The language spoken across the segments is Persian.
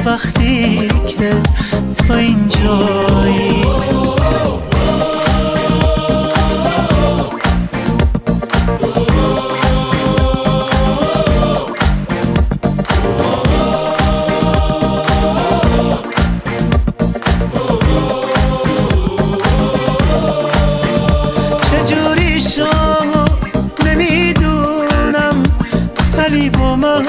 وقتی که تو اینجایی. چجوری شد نمیدونم، ولی با من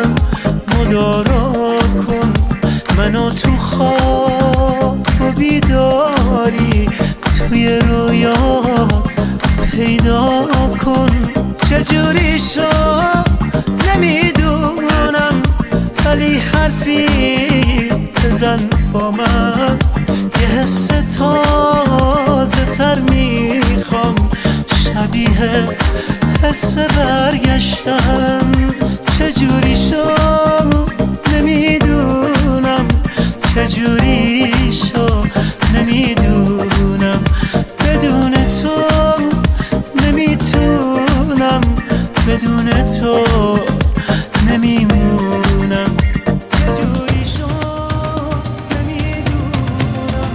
مدارا کن، منو تو خواب و بیداری توی رویا پیدا کن. چجوری شد نمیدونم، ولی حرفی بزن با من، یه حس تازه تر میخوام، شبیه حس برگشتن. چجوری شد نمیدونم، چجوری شد نمیدونم، بدون تو نمیتونم، بدون تو نمیمونم. چجوری شد نمیدونم.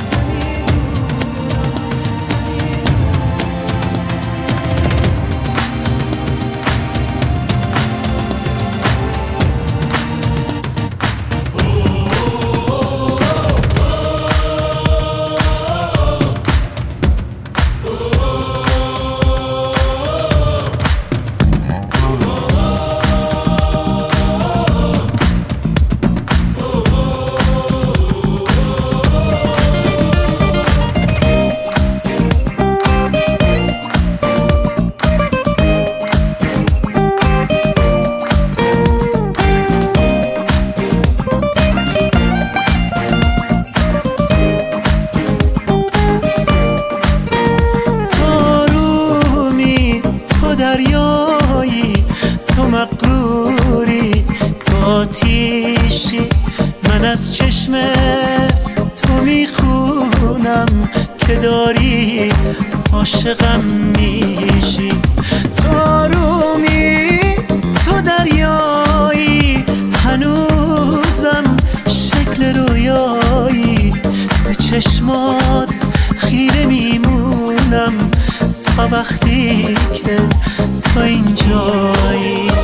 دریایی تو مغروری، تو آتیشی، من از چشم تو میخونم که داری عاشقم میشی. تو آرومی تو دریایی، هنوزم شکل رویایی، به چشمات خیره میمونم تا وقتی که تو اینجایی.